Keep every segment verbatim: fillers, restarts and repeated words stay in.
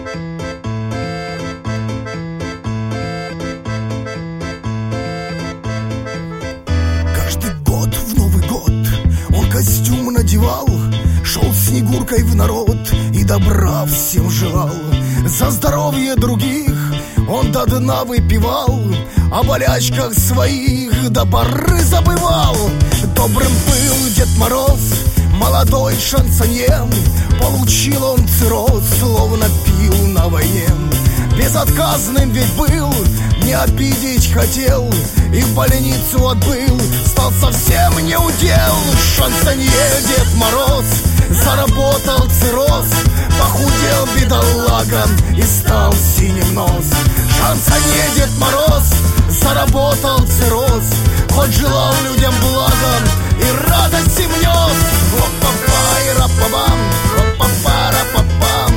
Каждый год в Новый год он костюм надевал, шел Снегуркой в народ и добра всем желал. За здоровье других он до дна выпивал, о болячках своих до поры забывал. Добрым был Дед Мороз, молодой шансонье, получил он цирроз, словно пил на войне. Безотказным ведь был, не обидеть хотел, и в больницу отбыл, стал совсем не удел. Шансонье Дед Мороз заработал цирроз, похудел бедолага и стал синим нос. Шансонье Дед Мороз заработал цирроз, хоть желал людям благом и радость им нес. Ла-па-па-и-ра-па-бам, ла-па-па-ра-па-пам,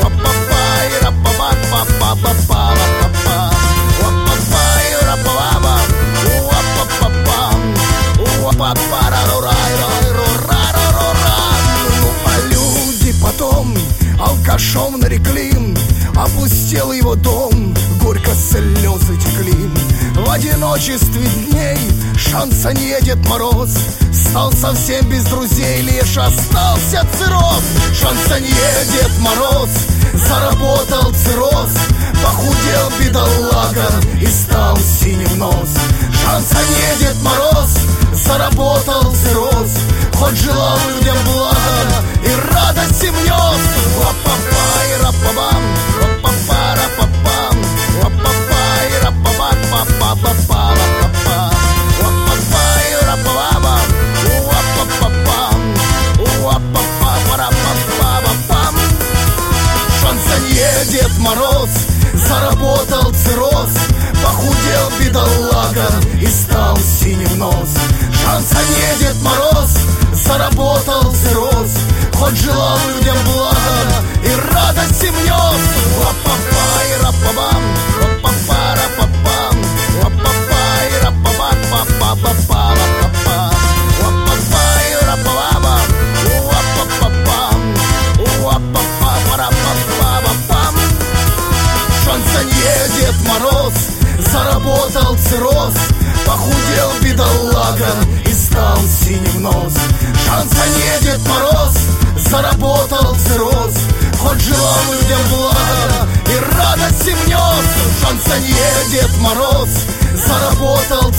ла-па-па-и-ра-па-ба-па-па-па-па, ла-па-па-и-ра-па-ба-бам, ла-па-па-пам, ла-па-па-ра-ра-ра-ра-ра-ра-ра. Ну а люди потом алкашом нарекли, опустел его дом, горько слезы текли. В одиночестве дней шансонье Дед Мороз стал совсем без друзей, лишь остался цирроз. Шансонье Дед Мороз заработал цирроз, похудел бедолага и стал синим нос. Шансонье Дед Мороз заработал цирроз, хоть желал людям блага и радость им нес. Ла-па-па-и-ра-па-бам, ла-па-па-ра-па-пам, ла-па-па-и-ра-па-ба-па-па-па-па, ла-па-па-и-ра-па-ба-бам, ла-па-па-пам, ла-па-па-ра-па-па-па-пам. Шансонье Дед Мороз заработал цирроз, похудел бедолага и стал синим нос. Шансонье Дед Мороз заработал цирроз, хоть желал людям блага и радость им нес. Ла-па-па-и-ра-па-бам, ла-па-па-ра-па-пам, ла-па-па-и-ра-па-ба-па-па-па-па, ла-па-па-и-ра-па-ба-бам, ла-па-па-пам, ла-па-па-ра-па-па-пам. Шансонье Дед Мороз заработал цирроз, похудел бедолага и стал синим нос. Шансонье Дед Мороз заработал цирроз, хоть желал людям блага и радость им нес. Шансонье Дед Мороз заработал